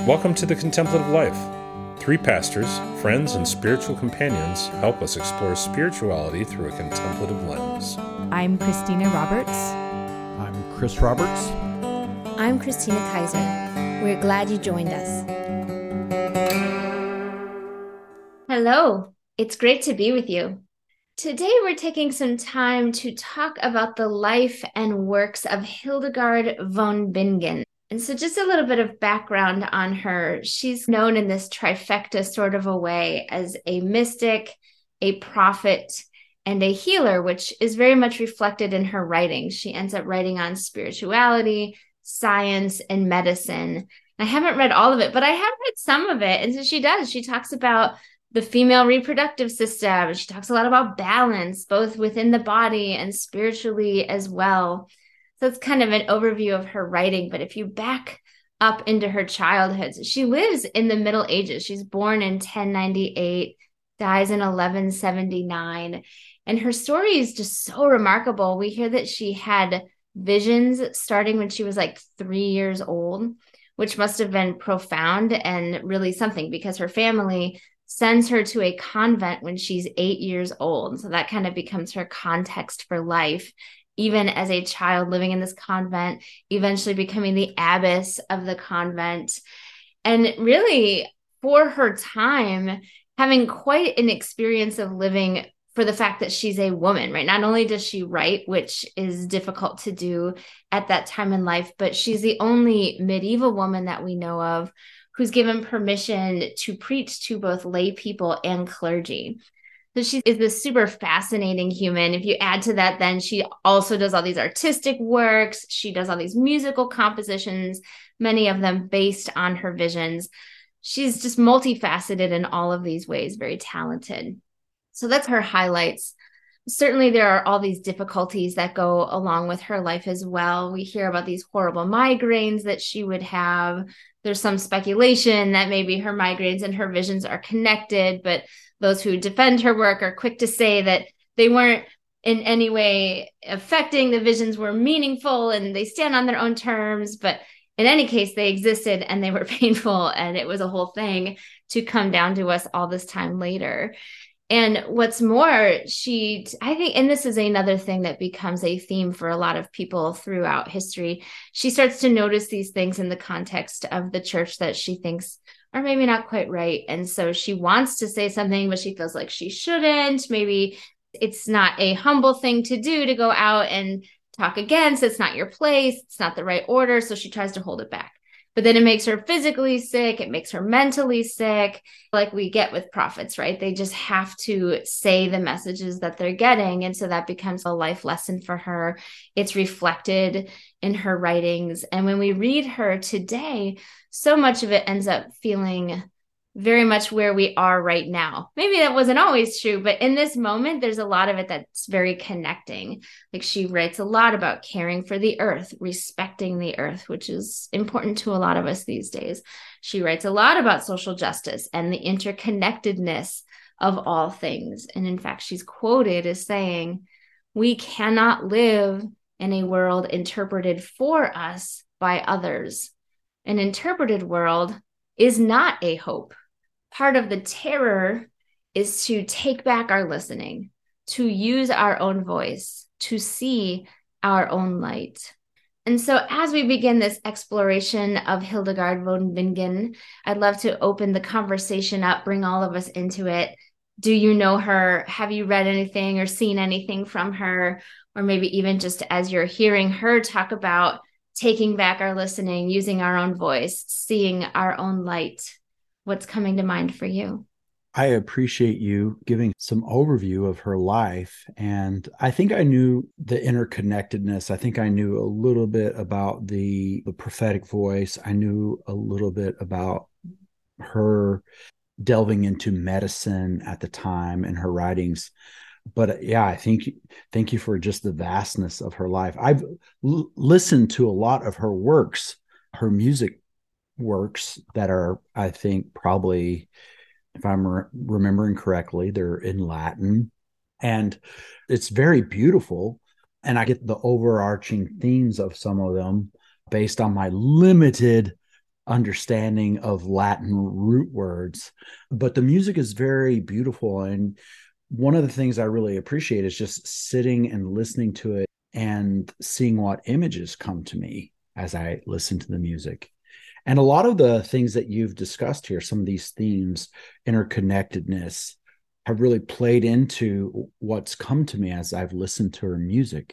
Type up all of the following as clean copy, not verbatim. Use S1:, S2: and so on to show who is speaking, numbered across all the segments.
S1: Welcome to the Contemplative Life. Three pastors, friends, and spiritual companions help us explore spirituality through a contemplative lens.
S2: I'm Christina Roberts.
S3: I'm Chris Roberts.
S4: I'm Christina Kaiser. We're glad you joined us. Hello, it's great to be with you. Today we're taking some time to talk about the life and works of Hildegard von Bingen. And so just a little bit of background on her. She's known in this trifecta sort of a way as a mystic, a prophet, and a healer, which is very much reflected in her writing. She ends up writing on spirituality, science, and medicine. I haven't read all of it, but I have read some of it. And so she does. She talks about the female reproductive system. She talks a lot about balance, both within the body and spiritually as well. So it's kind of an overview of her writing. But if you back up into her childhood, she lives in the Middle Ages. She's born in 1098, dies in 1179. And her story is just so remarkable. We hear that she had visions starting when she was like 3 years old, which must have been profound and really something because her family sends her to a convent when she's 8 years old. So that kind of becomes her context for life, even as a child living in this convent, eventually becoming the abbess of the convent. And really, for her time, having quite an experience of living for the fact that she's a woman, right? Not only does she write, which is difficult to do at that time in life, but she's the only medieval woman that we know of who's given permission to preach to both lay people and clergy. So she is this super fascinating human. If you add to that, then she also does all these artistic works. She does all these musical compositions, many of them based on her visions. She's just multifaceted in all of these ways, very talented. So that's her highlights. Certainly, there are all these difficulties that go along with her life as well. We hear about these horrible migraines that she would have. There's some speculation that maybe her migraines and her visions are connected, but those who defend her work are quick to say that they weren't in any way affecting the visions, were meaningful and they stand on their own terms. But in any case, they existed and they were painful, and it was a whole thing to come down to us all this time later. And what's more, I think, and this is another thing that becomes a theme for a lot of people throughout history, she starts to notice these things in the context of the church that she thinks are maybe not quite right. And so she wants to say something, but she feels like she shouldn't. Maybe it's not a humble thing to do to go out and talk against. It's not your place. It's not the right order. So she tries to hold it back. But then it makes her physically sick. It makes her mentally sick, like we get with prophets, right? They just have to say the messages that they're getting. And so that becomes a life lesson for her. It's reflected in her writings. And when we read her today, so much of it ends up feeling very much where we are right now. Maybe that wasn't always true, but in this moment, there's a lot of it that's very connecting. Like she writes a lot about caring for the earth, respecting the earth, which is important to a lot of us these days. She writes a lot about social justice and the interconnectedness of all things. And in fact, she's quoted as saying, "We cannot live in a world interpreted for us by others. An interpreted world is not a hope. Part of the terror is to take back our listening, to use our own voice, to see our own light." And so as we begin this exploration of Hildegard von Bingen, I'd love to open the conversation up, bring all of us into it. Do you know her? Have you read anything or seen anything from her? Or maybe even just as you're hearing her talk about taking back our listening, using our own voice, seeing our own light. What's coming to mind for you?
S3: I appreciate you giving some overview of her life. And I think I knew the interconnectedness. I think I knew a little bit about the prophetic voice. I knew a little bit about her delving into medicine at the time and her writings. But yeah, thank you for just the vastness of her life. I've listened to a lot of her works, her music works that are, I think, probably, if I'm remembering correctly, they're in Latin, and it's very beautiful. And I get the overarching themes of some of them based on my limited understanding of Latin root words, but the music is very beautiful. And one of the things I really appreciate is just sitting and listening to it and seeing what images come to me as I listen to the music. And a lot of the things that you've discussed here, some of these themes, interconnectedness, have really played into what's come to me as I've listened to her music.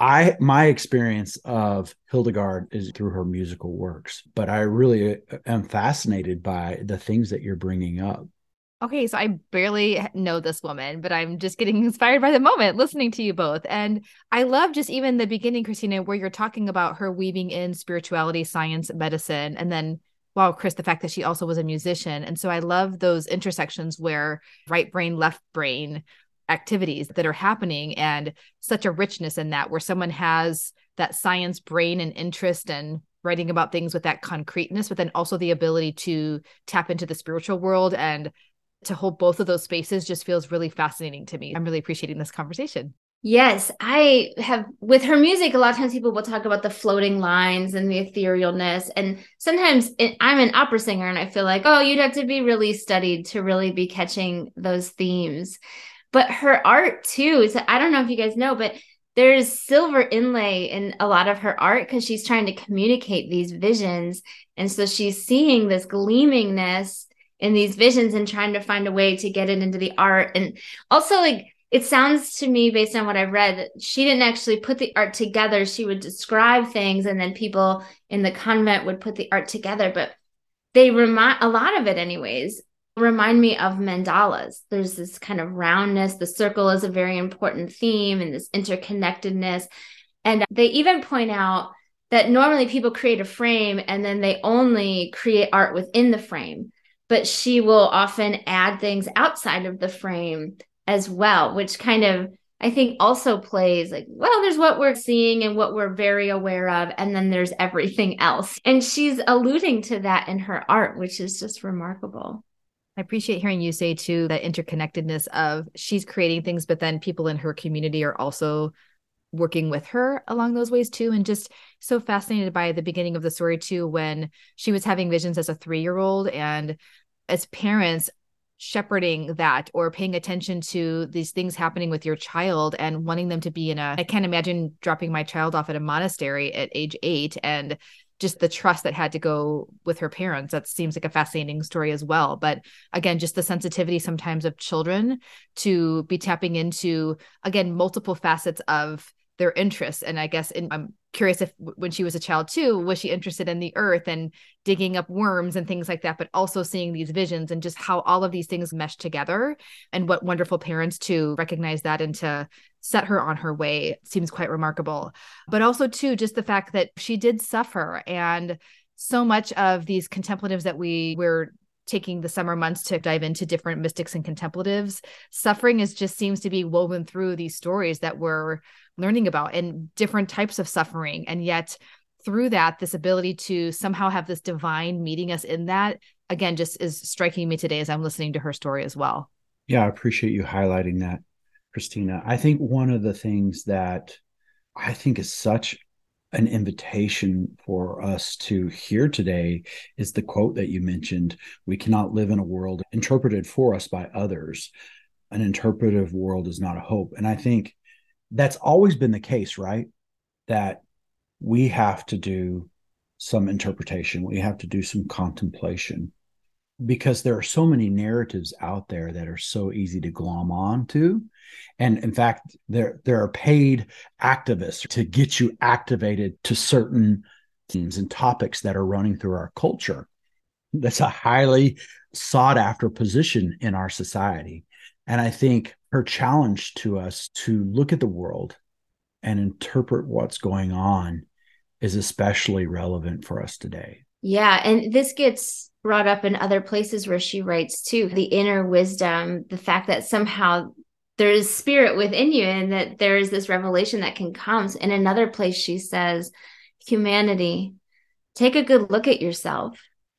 S3: My experience of Hildegard is through her musical works, but I really am fascinated by the things that you're bringing up.
S2: Okay, so I barely know this woman, but I'm just getting inspired by the moment listening to you both. And I love just even the beginning, Christina, where you're talking about her weaving in spirituality, science, medicine, and then, wow, Chris, the fact that she also was a musician. And so I love those intersections where right brain, left brain activities that are happening, and such a richness in that, where someone has that science brain and interest and writing about things with that concreteness, but then also the ability to tap into the spiritual world, and to hold both of those spaces just feels really fascinating to me. I'm really appreciating this conversation.
S4: Yes, I have, with her music, a lot of times people will talk about the floating lines and the etherealness. And sometimes I'm an opera singer and I feel like, oh, you'd have to be really studied to really be catching those themes. But her art too, is, I don't know if you guys know, but there's silver inlay in a lot of her art because she's trying to communicate these visions. And so she's seeing this gleamingness in these visions and trying to find a way to get it into the art. And also, like, it sounds to me, based on what I've read, that she didn't actually put the art together. She would describe things and then people in the convent would put the art together. But they remind, a lot of it anyways, remind me of mandalas. There's this kind of roundness. The circle is a very important theme, and this interconnectedness. And they even point out that normally people create a frame and then they only create art within the frame. But she will often add things outside of the frame as well, which kind of, I think, also plays like, well, there's what we're seeing and what we're very aware of, and then there's everything else. And she's alluding to that in her art, which is just remarkable.
S2: I appreciate hearing you say too, that interconnectedness of she's creating things, but then people in her community are also working with her along those ways too. And just so fascinated by the beginning of the story too, when she was having visions as a 3-year-old, and as parents shepherding that or paying attention to these things happening with your child and wanting them to be I can't imagine dropping my child off at a monastery at age 8, and just the trust that had to go with her parents. That seems like a fascinating story as well. But again, just the sensitivity sometimes of children to be tapping into, again, multiple facets of their interests. And I guess I'm curious if when she was a child too, was she interested in the earth and digging up worms and things like that, but also seeing these visions and just how all of these things mesh together, and what wonderful parents to recognize that and to set her on her way seems quite remarkable. But also too, just the fact that she did suffer, and so much of these contemplatives that we're taking the summer months to dive into different mystics and contemplatives, suffering just seems to be woven through these stories that we're learning about, and different types of suffering. And yet through that, this ability to somehow have this divine meeting us in that, again, just is striking me today as I'm listening to her story as well.
S3: Yeah, I appreciate you highlighting that, Christina. I think one of the things that I think is such an invitation for us to hear today is the quote that you mentioned: we cannot live in a world interpreted for us by others. An interpretive world is not a hope. And I think that's always been the case, right? That we have to do some interpretation. We have to do some contemplation, because there are so many narratives out there that are so easy to glom on to. And in fact, there are paid activists to get you activated to certain themes and topics that are running through our culture. That's a highly sought after position in our society. And I think her challenge to us to look at the world and interpret what's going on is especially relevant for us today.
S4: Yeah. And this gets brought up in other places where she writes too, the inner wisdom, the fact that somehow there is spirit within you and that there is this revelation that can come. In another place, she says, humanity, take a good look at yourself.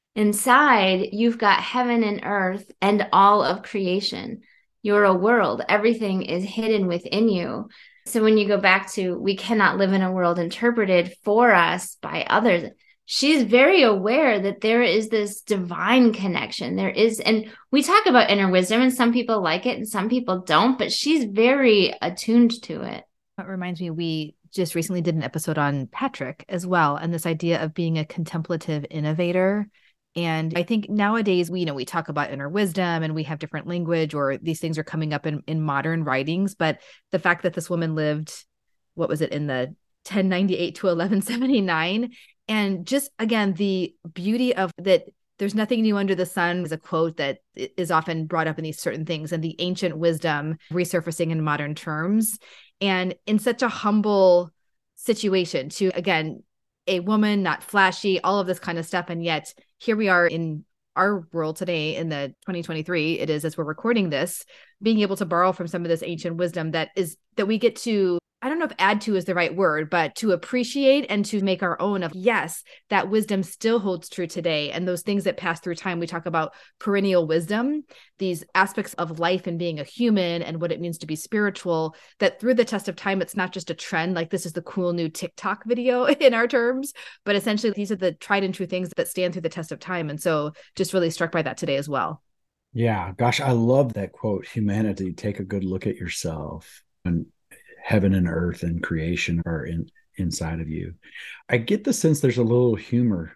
S4: Inside, you've got heaven and earth and all of creation. You're a world. Everything is hidden within you. So when you go back to, we cannot live in a world interpreted for us by others, she's very aware that there is this divine connection. There is, and we talk about inner wisdom, and some people like it and some people don't, but she's very attuned to it.
S2: That reminds me, we just recently did an episode on Patrick as well, and this idea of being a contemplative innovator. And I think nowadays we talk about inner wisdom and we have different language, or these things are coming up in modern writings. But the fact that this woman lived, what was it, in the 1098 to 1179, and just again the beauty of that, there's nothing new under the sun is a quote that is often brought up in these certain things, and the ancient wisdom resurfacing in modern terms, and in such a humble situation to, again, a woman, not flashy, all of this kind of stuff. And yet here we are in our world today, in the 2023 it is, as we're recording this, being able to borrow from some of this ancient wisdom that we get to, I don't know if add to is the right word, but to appreciate and to make our own of, yes, that wisdom still holds true today. And those things that pass through time, we talk about perennial wisdom, these aspects of life and being a human and what it means to be spiritual, that through the test of time, it's not just a trend, like this is the cool new TikTok video in our terms, but essentially these are the tried and true things that stand through the test of time. And so just really struck by that today as well.
S3: Yeah, gosh, I love that quote. Humanity, take a good look at yourself. And heaven and earth and creation are inside of you. I get the sense there's a little humor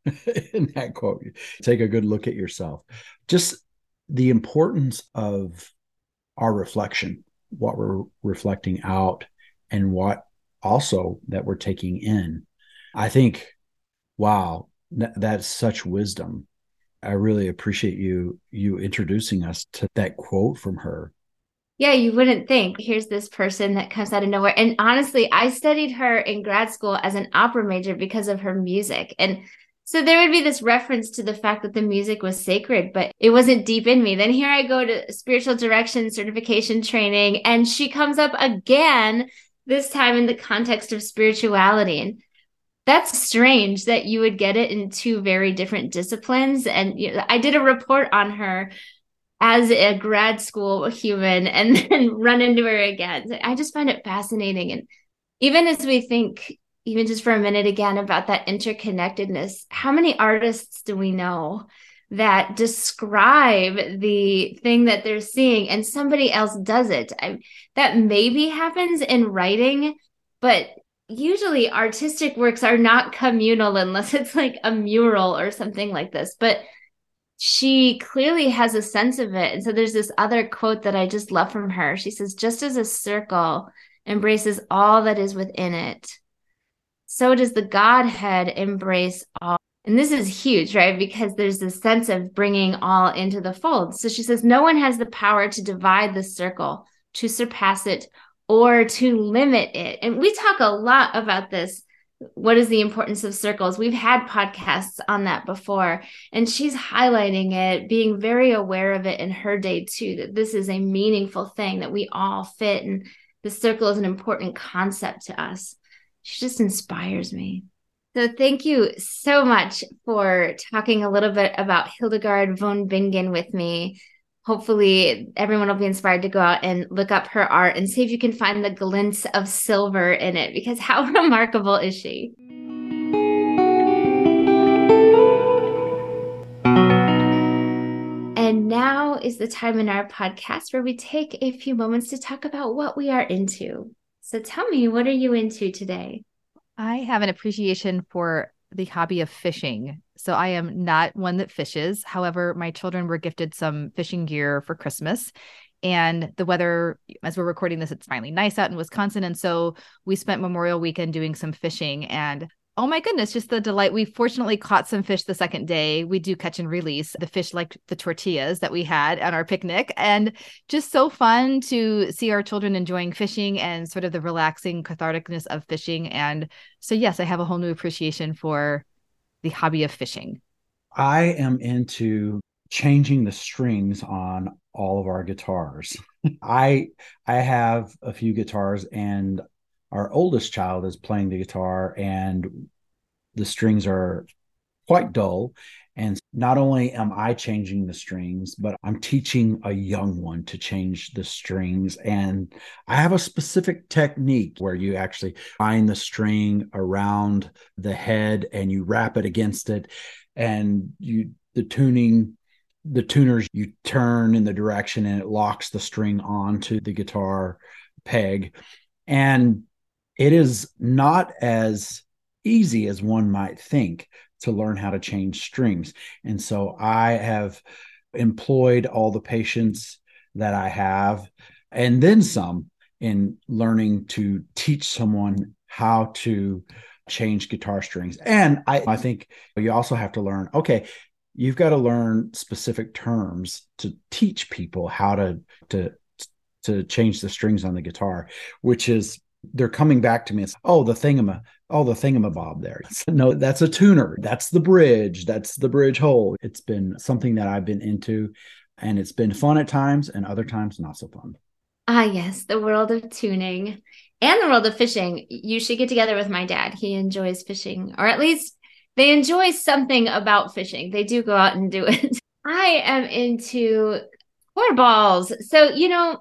S3: in that quote. Take a good look at yourself. Just the importance of our reflection, what we're reflecting out, and what also that we're taking in. I think, wow, that's such wisdom. I really appreciate you introducing us to that quote from her.
S4: Yeah, you wouldn't think. Here's this person that comes out of nowhere. And honestly, I studied her in grad school as an opera major because of her music. And so there would be this reference to the fact that the music was sacred, but it wasn't deep in me. Then here I go to spiritual direction certification training, and she comes up again, this time in the context of spirituality. And that's strange that you would get it in two very different disciplines. And I did a report on her as a grad school human and then run into her again. I just find it fascinating. And even as we think, even just for a minute again, about that interconnectedness, how many artists do we know that describe the thing that they're seeing and somebody else does it? That maybe happens in writing, but usually artistic works are not communal unless it's like a mural or something like this. But she clearly has a sense of it. And so there's this other quote that I just love from her. She says, just as a circle embraces all that is within it, so does the Godhead embrace all. And this is huge, right? Because there's this sense of bringing all into the fold. So she says, no one has the power to divide the circle, to surpass it, or to limit it. And we talk a lot about this. What is the importance of circles? We've had podcasts on that before, and she's highlighting it, being very aware of it in her day too, that this is a meaningful thing, that we all fit, and the circle is an important concept to us. She just inspires me. So thank you so much for talking a little bit about Hildegard von Bingen with me. Hopefully everyone will be inspired to go out and look up her art and see if you can find the glints of silver in it, because how remarkable is she? And now is the time in our podcast where we take a few moments to talk about what we are into. So tell me, what are you into today?
S2: I have an appreciation for the hobby of fishing. So I am not one that fishes. However, my children were gifted some fishing gear for Christmas. And the weather, as we're recording this, it's finally nice out in Wisconsin. And so we spent Memorial Weekend doing some fishing. And oh my goodness, just the delight. We fortunately caught some fish the second day. We do catch and release. The fish liked the tortillas that we had on our picnic. And just so fun to see our children enjoying fishing and sort of the relaxing catharticness of fishing. And so, yes, I have a whole new appreciation for the hobby of fishing.
S3: I am into changing the strings on all of our guitars. I have a few guitars, and our oldest child is playing the guitar, and the strings are quite dull. And not only am I changing the strings, but I'm teaching a young one to change the strings. And I have a specific technique where you actually bind the string around the head and you wrap it against it. And the tuners, you turn in the direction and it locks the string onto the guitar peg. And it is not as easy as one might think to learn how to change strings. And so I have employed all the patience that I have, and then some, in learning to teach someone how to change guitar strings. And I think you also have to learn, okay, you've got to learn specific terms to teach people how to change the strings on the guitar, which is, they're coming back to me. It's, the thingamabob there. No, that's a tuner. That's the bridge. That's the bridge hole. It's been something that I've been into, and it's been fun at times and other times not so fun.
S4: Ah, yes, the world of tuning and the world of fishing. You should get together with my dad. He enjoys fishing, or at least they enjoy something about fishing. They do go out and do it. I am into core balls. So,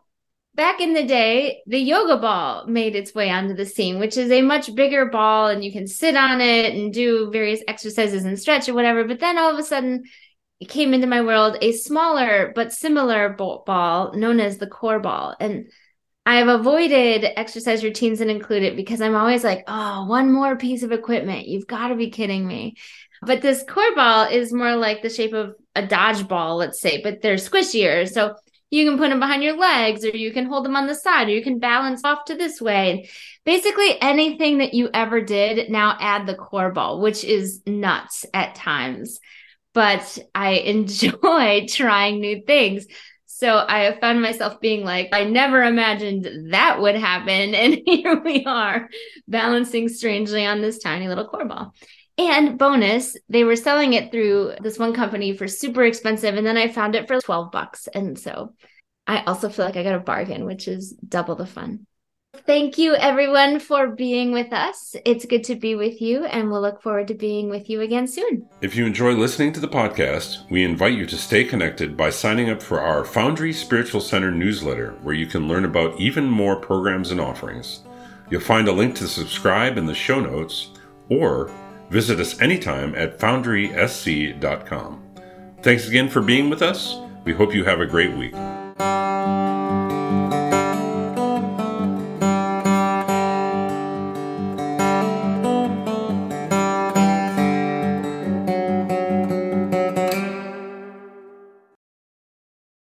S4: back in the day, the yoga ball made its way onto the scene, which is a much bigger ball, and you can sit on it and do various exercises and stretch or whatever. But then all of a sudden, it came into my world a smaller but similar ball known as the core ball. And I have avoided exercise routines that include it because I'm always like, one more piece of equipment. You've got to be kidding me. But this core ball is more like the shape of a dodgeball, let's say, but they're squishier. So you can put them behind your legs, or you can hold them on the side, or you can balance off to this way. And basically anything that you ever did, now add the core ball, which is nuts at times. But I enjoy trying new things. So I have found myself being like, I never imagined that would happen. And here we are balancing strangely on this tiny little core ball. And bonus, they were selling it through this one company for super expensive. And then I found it for $12. And so I also feel like I got a bargain, which is double the fun. Thank you, everyone, for being with us. It's good to be with you, and we'll look forward to being with you again soon.
S1: If you enjoy listening to the podcast, we invite you to stay connected by signing up for our Foundry Spiritual Center newsletter, where you can learn about even more programs and offerings. You'll find a link to subscribe in the show notes, or visit us anytime at foundrysc.com. Thanks again for being with us. We hope you have a great week.